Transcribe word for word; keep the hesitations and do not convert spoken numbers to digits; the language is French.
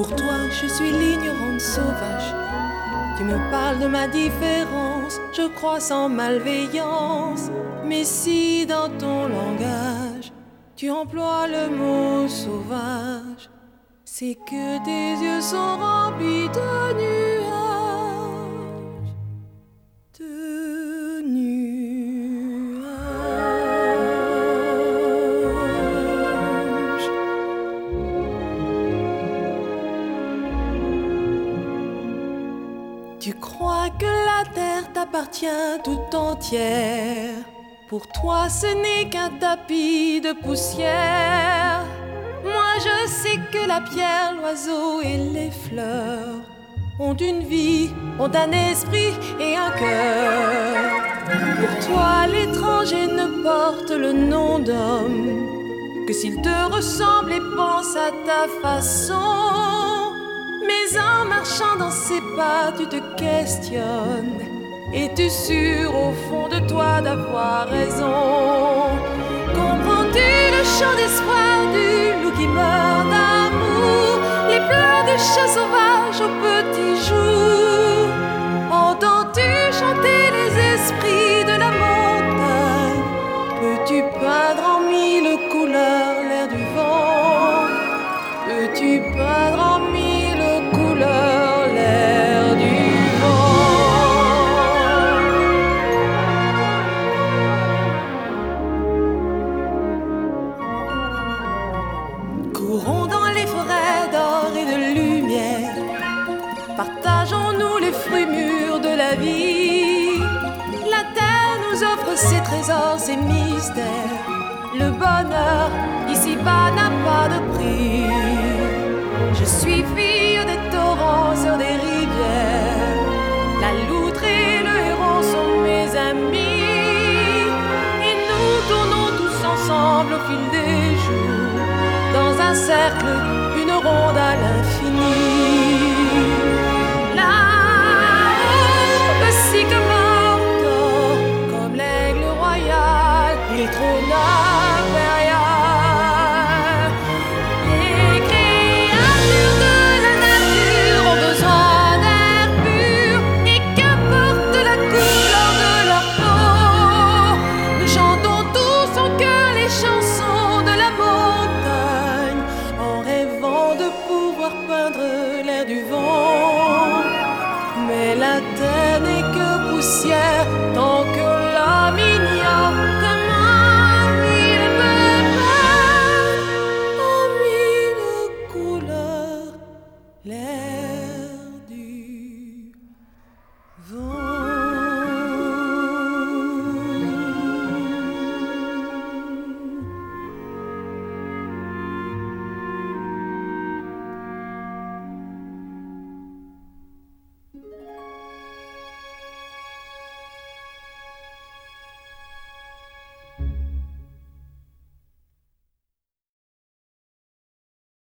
Pour toi, je suis l'ignorante sauvage. Tu me parles de ma différence, je crois sans malveillance. Mais si dans ton langage, tu emploies le mot sauvage, c'est que tes yeux sont remplis de nuages, de nuages. Tu crois que la terre t'appartient tout entière. Pour toi, ce n'est qu'un tapis de poussière. Moi, je sais que la pierre, l'oiseau et les fleurs ont une vie, ont un esprit et un cœur. Pour toi, l'étranger ne porte le nom d'homme que s'il te ressemble et pense à ta façon. Mais en marchant dans ses pas, tu te questionnes. Es-tu sûr au fond de toi d'avoir raison? Comprends-tu le chant d'espoir du loup qui meurt d'amour, les pleurs du chat sauvage au petit jour? Entends-tu chanter les esprits de la montagne? Peux-tu peindre en mille couleurs l'air du vent? Peux-tu peindre en mille couleurs l'air du vent? Courons dans les forêts d'or et de lumière, partageons-nous les fruits mûrs de la vie. La terre nous offre ses trésors, ses mystères. Le bonheur ici-bas n'a pas de prix. Je suis fille des torrents sur des rivières. La loutre et le héron sont mes amis. Et nous tournons tous ensemble au fil des jours, dans un cercle, une ronde à l'infini. Là-haut, le sycomore dort, comme l'aigle royal, il trône.